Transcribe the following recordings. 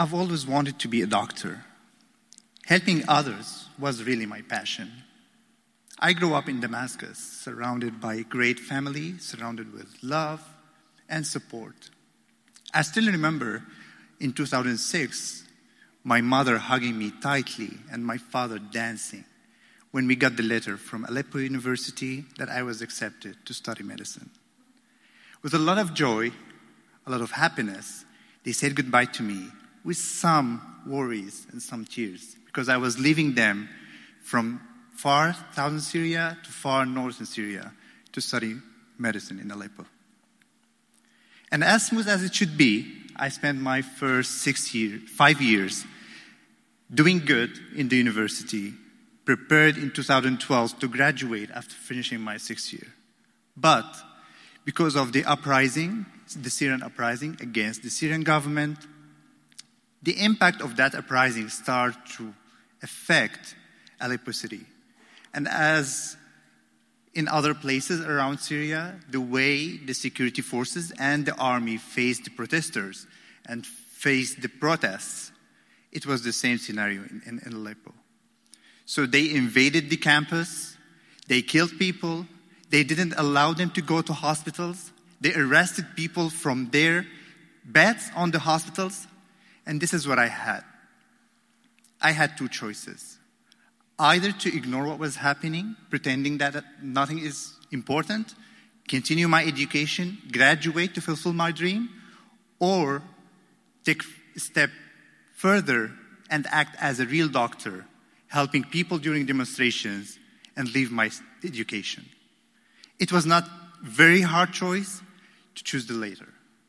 I've always wanted to be a doctor. Helping others was really my passion. I grew up in Damascus, surrounded by a great family, surrounded with love and support. I still remember in 2006, my mother hugging me tightly and my father dancing when we got the letter from Aleppo University that I was accepted to study medicine. With a lot of joy, a lot of happiness, they said goodbye to me with some worries and some tears because I was leaving them from far southern Syria to far northern Syria to study medicine in Aleppo. And as smooth as it should be, I spent my first 5 years doing good in the university, prepared in 2012 to graduate after finishing my 6th year. But because of the uprising, the Syrian uprising against the Syrian government, the impact of that uprising started to affect Aleppo city. And as in other places around Syria, the way the security forces and the army faced the protesters and faced the protests, it was the same scenario in Aleppo. So they invaded the campus, they killed people, they didn't allow them to go to hospitals, they arrested people from their beds on the hospitals, and this is what I had. I had two choices. Either to ignore what was happening, pretending that nothing is important, continue my education, graduate to fulfill my dream, or take a step further and act as a real doctor, helping people during demonstrations and leave my education. It was not a very hard choice to choose the latter.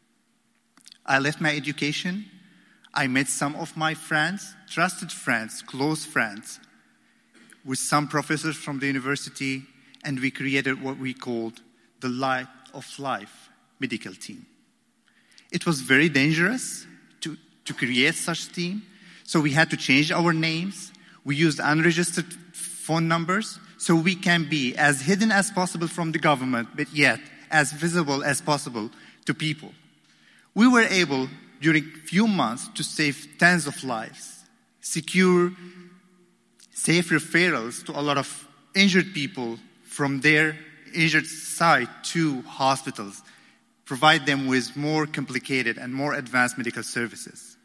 I left my education. I met some of my friends, trusted friends, close friends, with some professors from the university, and we created what we called the Light of Life medical team. It was very dangerous to create such a team, so we had to change our names. We used unregistered phone numbers, so we can be as hidden as possible from the government, but yet as visible as possible to people. We were able, during a few months, to save tens of lives, secure safe referrals to a lot of injured people from their injured site to hospitals, provide them with more complicated and more advanced medical services.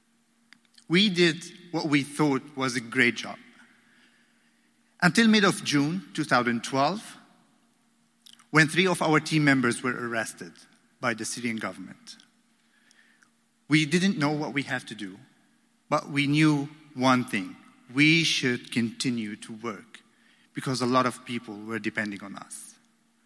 We did what we thought was a great job. Until mid of June 2012, when 3 of our team members were arrested by the Syrian government. We didn't know what we had to do, but we knew one thing. We should continue to work because a lot of people were depending on us.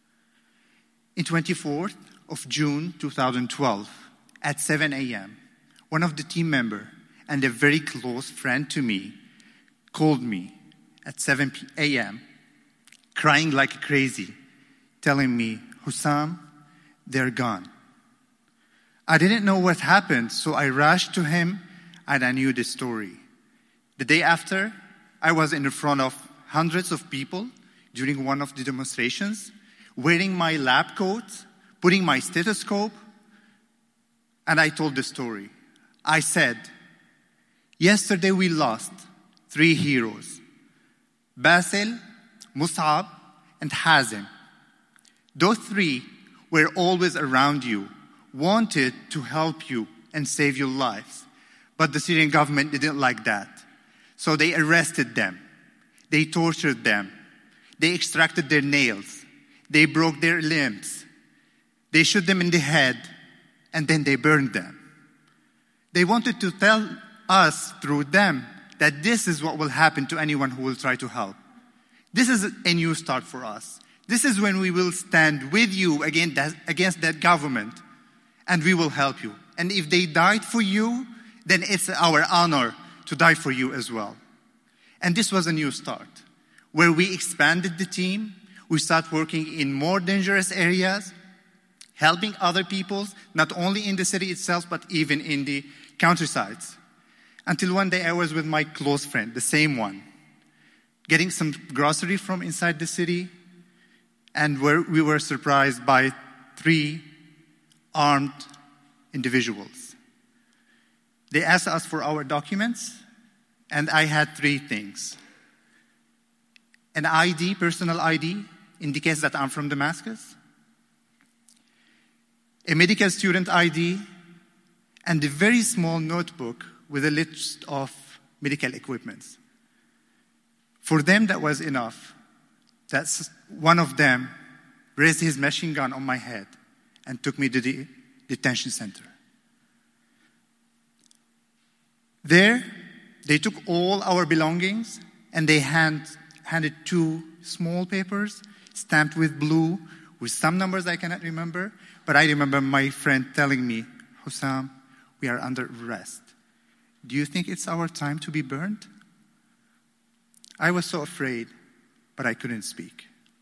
In 24th of June 2012, at 7 a.m., one of the team members and a very close friend to me called me at 7 a.m., crying like crazy, telling me, "Hussam, they're gone." I didn't know what happened, so I rushed to him and I knew the story. The day after, I was in front of hundreds of people during one of the demonstrations, wearing my lab coat, putting my stethoscope, and I told the story. I said, yesterday we lost 3 heroes, Basil, Mus'ab, and Hazem. Those 3 were always around you, wanted to help you and save your lives. But the Syrian government didn't like that. So they arrested them. They tortured them. They extracted their nails. They broke their limbs. They shot them in the head, and then they burned them. They wanted to tell us through them that this is what will happen to anyone who will try to help. This is a new start for us. This is when we will stand with you against that government, and we will help you. And if they died for you, then it's our honor to die for you as well. And this was a new start, where we expanded the team. We started working in more dangerous areas, helping other people, not only in the city itself, but even in the countrysides. Until one day I was with my close friend, the same one, getting some grocery from inside the city, and we were surprised by 3 armed individuals. They asked us for our documents, and I had 3 things. An ID, personal ID, indicates that I'm from Damascus. A medical student ID, and a very small notebook with a list of medical equipments. For them, that was enough. That's one of them raised his machine gun on my head and took me to the detention center. There, they took all our belongings and they handed 2 small papers stamped with blue with some numbers I cannot remember, but I remember my friend telling me, Hussam, we are under arrest. Do you think it's our time to be burned? I was so afraid, but I couldn't speak.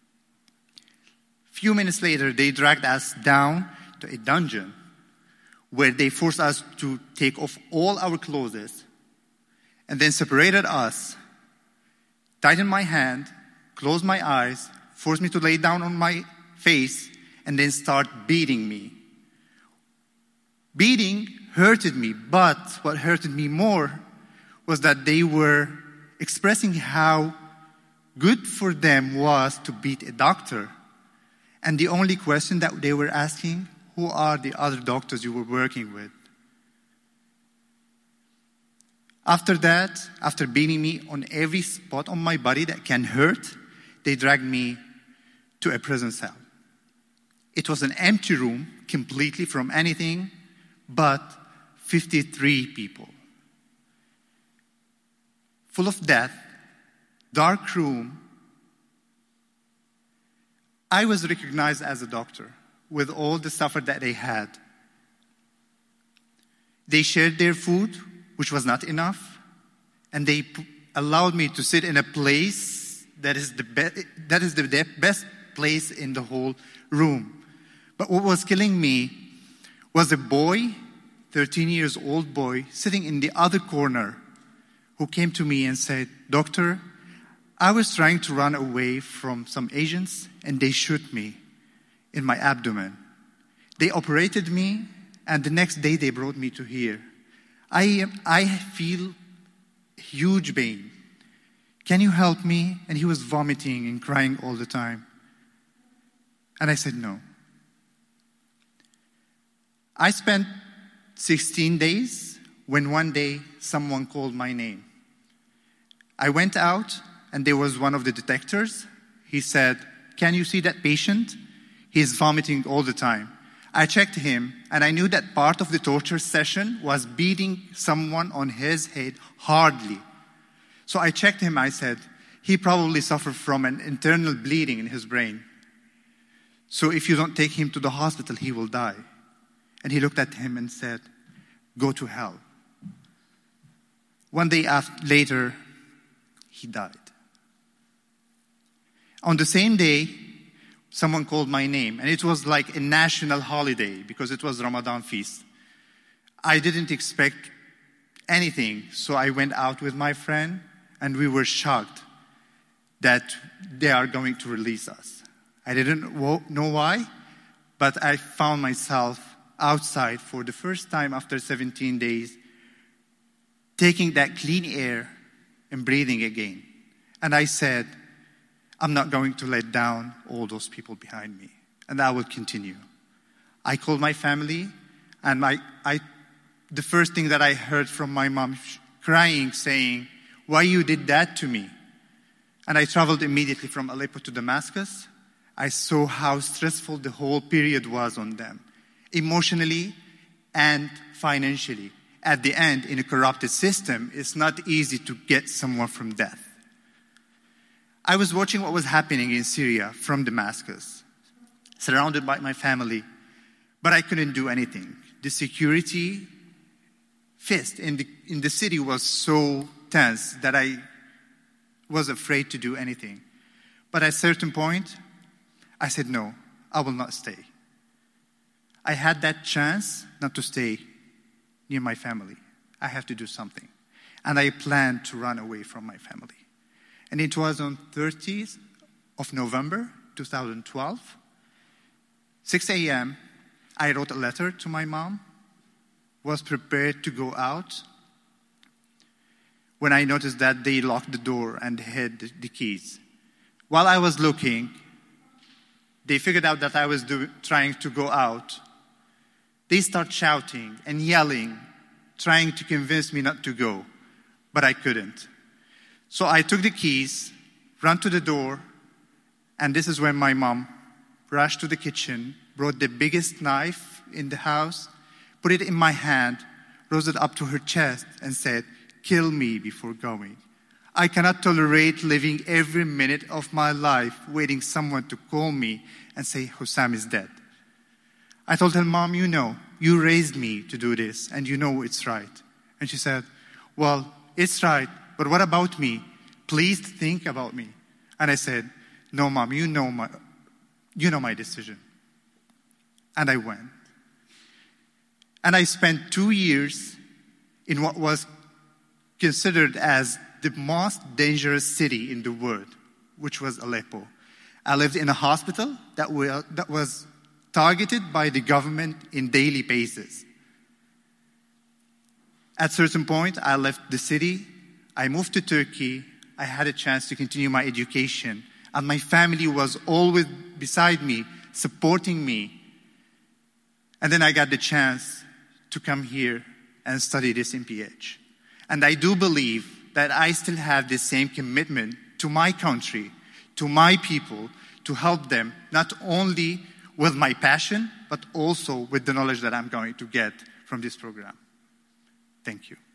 Few minutes later, they dragged us down to a dungeon where they forced us to take off all our clothes and then separated us, tightened my hand, closed my eyes, forced me to lay down on my face, and then start beating me. Beating hurted me, but what hurted me more was that they were expressing how good for them was to beat a doctor. And the only question that they were asking, who are the other doctors you were working with? After that, after beating me on every spot on my body that can hurt, they dragged me to a prison cell. It was an empty room, completely from anything but 53 people. Full of death, dark room. I was recognized as a doctor with all the suffer that they had. They shared their food, which was not enough, and they allowed me to sit in a place that is the best place in the whole room. But what was killing me was a boy, 13 years old boy, sitting in the other corner, who came to me and said, Doctor, I was trying to run away from some agents and they shot me in my abdomen. They operated me and the next day they brought me to here. I feel huge pain. Can you help me? And he was vomiting and crying all the time. And I said no. I spent 16 days when one day someone called my name. I went out and there was one of the detectives. He said, can you see that patient? He's vomiting all the time. I checked him and I knew that part of the torture session was beating someone on his head hardly. So I checked him, I said, he probably suffered from an internal bleeding in his brain. So if you don't take him to the hospital, he will die. And he looked at him and said, go to hell. One day later, he died. On the same day, someone called my name, and it was like a national holiday because it was Ramadan feast. I didn't expect anything, so I went out with my friend, and we were shocked that they are going to release us. I didn't know why, but I found myself outside for the first time after 17 days, taking that clean air and breathing again. And I said, I'm not going to let down all those people behind me, and I will continue. I called my family, and the first thing that I heard from my mom crying, saying, why you did that to me? And I traveled immediately from Aleppo to Damascus. I saw how stressful the whole period was on them, emotionally and financially. At the end, in a corrupted system, it's not easy to get someone from death. I was watching what was happening in Syria from Damascus, surrounded by my family, but I couldn't do anything. The security fist in the city was so tense that I was afraid to do anything. But at a certain point, I said, no, I will not stay. I had that chance not to stay near my family. I have to do something. And I planned to run away from my family. And it was on 30th of November, 2012, 6 a.m., I wrote a letter to my mom was prepared to go out when I noticed that they locked the door and hid the keys. While I was looking, they figured out that I was trying to go out. They start shouting and yelling, trying to convince me not to go, but I couldn't. So I took the keys, ran to the door, and this is when my mom rushed to the kitchen, brought the biggest knife in the house, put it in my hand, rose it up to her chest, and said, "Kill me before going. I cannot tolerate living every minute of my life waiting someone to call me and say, Hussam is dead." I told her, "Mom, you raised me to do this, and you know it's right." And she said, "Well, it's right, but what about me? Please think about me." And I said, "No, Mom, you know my decision." And I went. And I spent 2 years in what was considered as the most dangerous city in the world, which was Aleppo. I lived in a hospital that was targeted by the government in daily basis. At a certain point, I left the city. I moved to Turkey. I had a chance to continue my education. And my family was always beside me, supporting me. And then I got the chance to come here and study this MPH. And I do believe that I still have the same commitment to my country, to my people, to help them, not only with my passion, but also with the knowledge that I'm going to get from this program. Thank you.